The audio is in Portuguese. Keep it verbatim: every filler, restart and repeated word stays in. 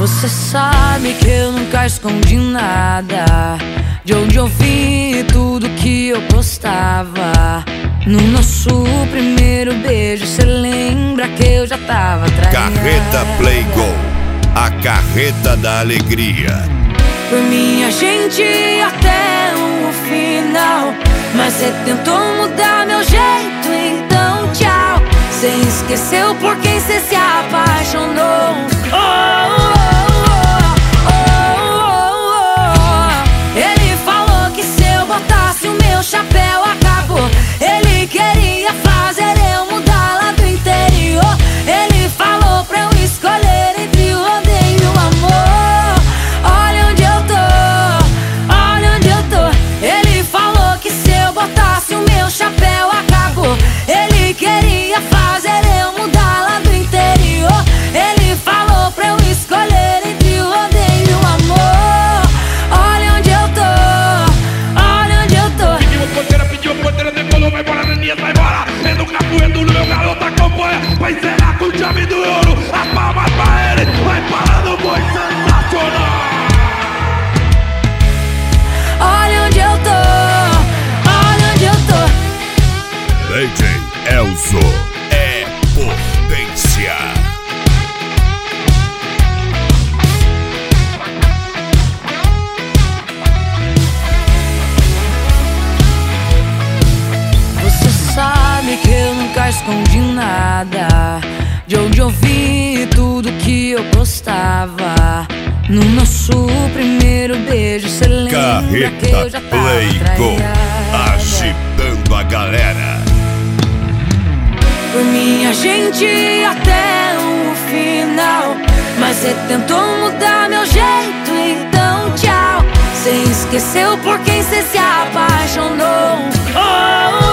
Você sabe que eu nunca escondi nada, de onde eu vim e tudo que eu gostava. No nosso primeiro beijo, cê lembra que eu já tava traindo. Carreta Play Go, a carreta da alegria. Por mim a gente ia até o final, mas cê tentou mudar meu jeito, então tchau. Cê esqueceu por quem cê se apaixonou. Oh, oh, oh, oh, oh. Ele falou que se eu botasse o meu chapéu acabou. Ele queria fazer eu mudar lá do interior. Ele falou pra eu escolher entre o odeio e o amor. Olha onde eu tô, olha onde eu tô. Ele falou que se eu botasse o meu chapéu acabou. Ele queria fazer eu mudar lá do interior. Ele falou pra eu escolher entre o odeio e o amor. Olha onde eu tô, olha onde eu tô. Pediu a porteira, pediu a porteira, decolou, vai embora, Neninha, vai embora. É no capoeiro, no meu garoto acompanha. Vai zerar com o chave do ouro. As palmas pra ele, vai parando, foi sensacional. Olha onde eu tô, olha onde eu tô. D J Elzo é potência. Você sabe que eu nunca escondi nada, de onde eu vim e tudo que eu gostava. No nosso primeiro beijo, cê lembra que eu já Carreta tava Play Go, traiada. agitando a galera. Por mim a gente ia até o final, mas cê tentou mudar meu jeito, então tchau. Cê esqueceu por quem cê se apaixonou. Oh,